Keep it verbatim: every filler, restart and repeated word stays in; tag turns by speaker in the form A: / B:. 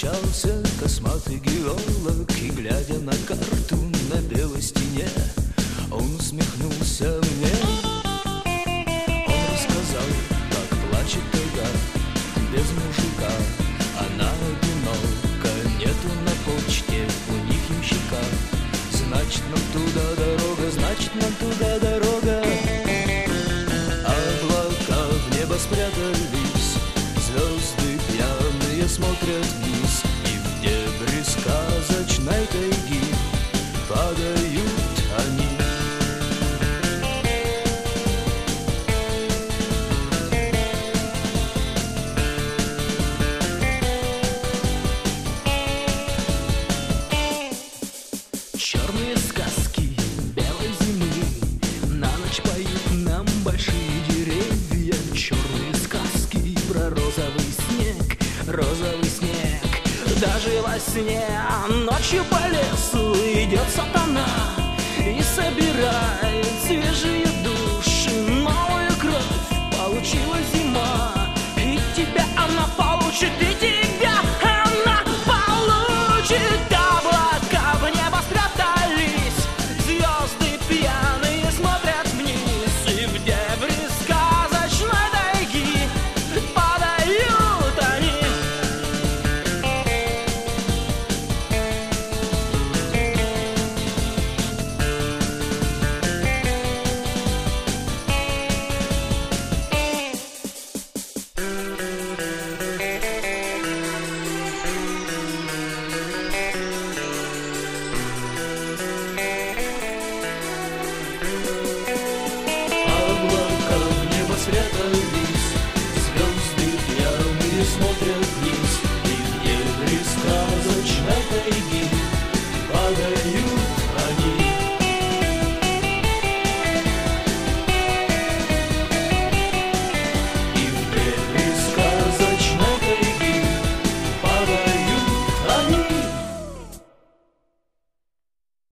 A: Встречался косматый геолог, и, глядя на карту на белой стене, он усмехнулся мне. Он рассказал, как плачет тайга без мужика. Она одинока, нету на почте у них ямщика. Значит, нам туда дорога, значит, нам туда дорога. Облака в небо спрятались, звезды пьяные смотрят вниз, и в дебри сказочной тайги падают они. Черные сказки белой зимы на ночь поют нам большие деревья. Черные сказки про розовый снег, розовый снег. Даже во сне ночью по лесу идет сатана и собирает свежие души. Новую кровь получила зима.